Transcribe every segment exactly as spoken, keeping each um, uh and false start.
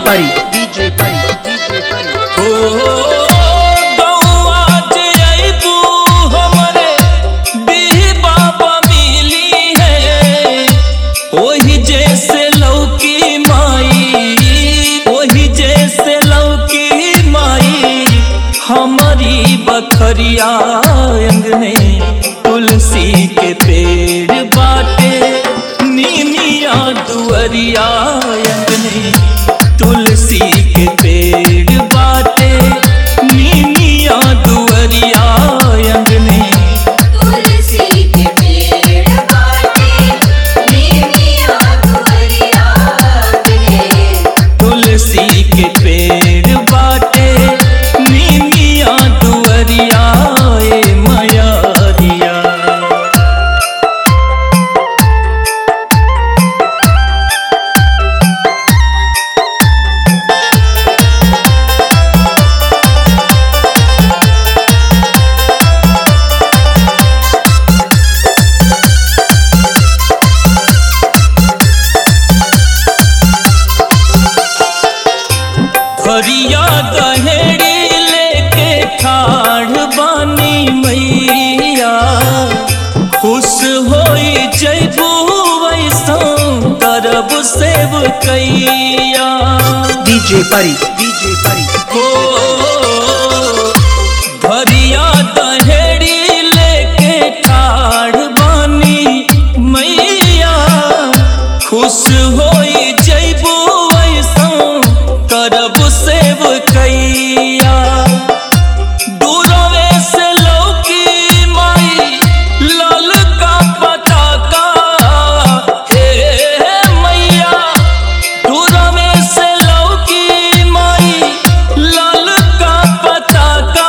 परी DJ Pari DJ परी हो गौआ जे अइबू हमरे बिही बाबा मिली है। ओही जैसे लौकी माई ओही जैसे लौकी माई हमारी बखरिया अंगने तुलसी के पेड़ बाटे नीमिया दुअरिया अंगने तुलसी के पेड़ बाटे नीमिया दुअरिया अंगने तुलसी के पेड़ बाटे नीमिया दुअरिया अंगने तुलसी के पेड़ बाटे नीमिया दुअरिया ए मयारिया। हरिया दहेड़ी लेके ठाढ़ बानी मैया खुश होई जैबू वैसा करब सेव कैया। डीजे परी डीजे परी हो हरिया दहेड़ी लेके ठाढ़ बानी मैया खुश होई जैबू वैसा करब सेव कैया। दूरवे से लौकी माई लाल का पताका हे मैया दूरवे से लौकी माई लाल का पताका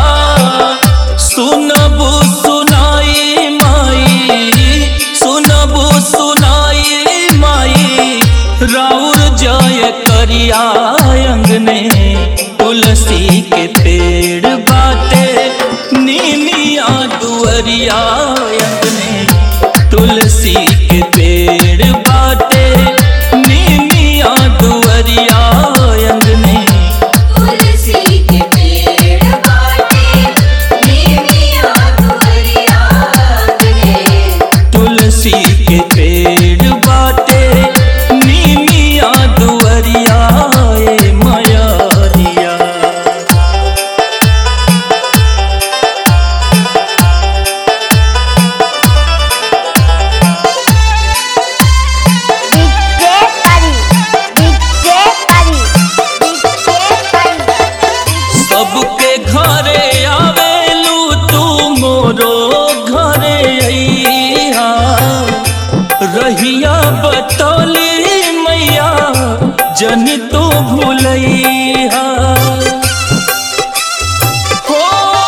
सुनबू सुनाई माई सुनबू सुनाई माई राउर जय करिया अंगने तुलसी के पेड़ बाटे नीमिया दुअरिया अंगने तुलसी के पेड़ बाटे नीमिया दुअरिया अंगने तुलसी के पेड़ बाटे नीमिया दुअरिया अंगने तुलसी के पेड़ बाटे नीमिया दुअरिया ए मयारिया। DJ Pari DJ Pari DJ Pari सबके घरे आवेलू तू मोरो घरे अइहा रहिया बतौली मैया जन तू भूलैहा। हो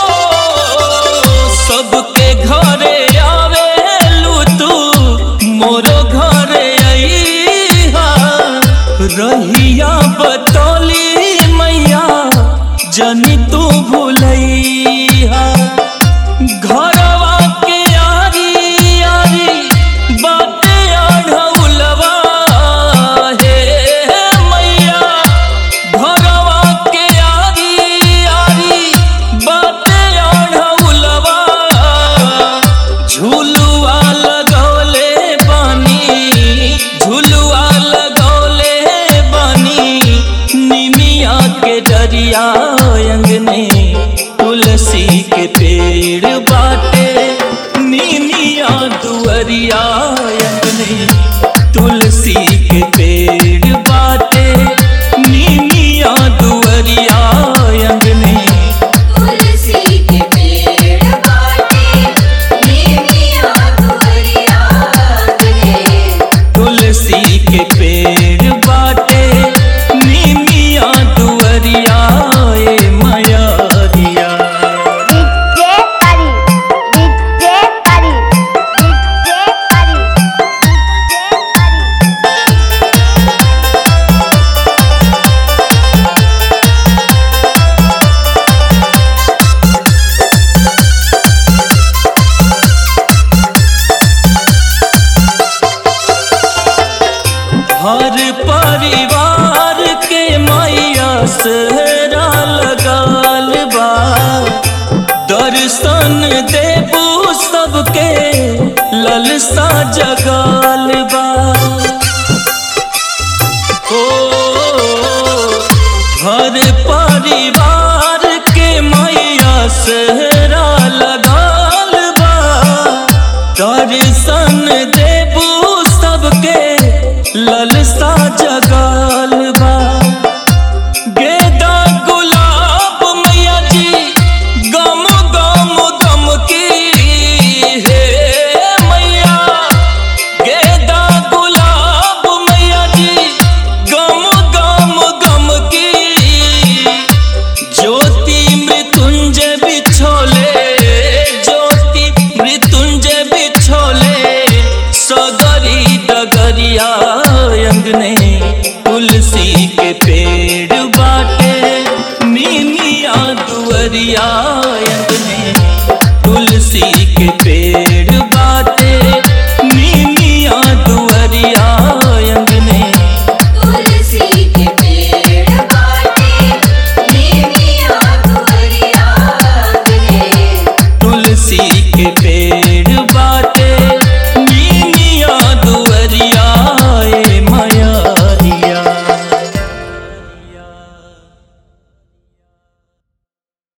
सबके घरे आवेलू तू मोरो घरे अइहा रहिया बतौली मैया जनी तू भूलैहा। घरवा के यारी यारी बाटे आढ़ौलवा हे मैया घरवा के यारी यारी बाटे आढ़ौलवा झुलुआ लगौले बानी झुलुआ लगौले बानी निमिया के डरिया अंगने तुलसी के पेड़ बाटे नीमिया दुअरिया अंगने तुलसी के पेड़ बाटे नीमिया दुअरिया अंगने तुलसी के पेड़ बाटे नीमिया दुअरिया अंगने तुलसी के पेड़ बाटे नीमिया दुअरिया ए मयारिया। DJ Pari DJ Pari DJ Pari हर परिवार के से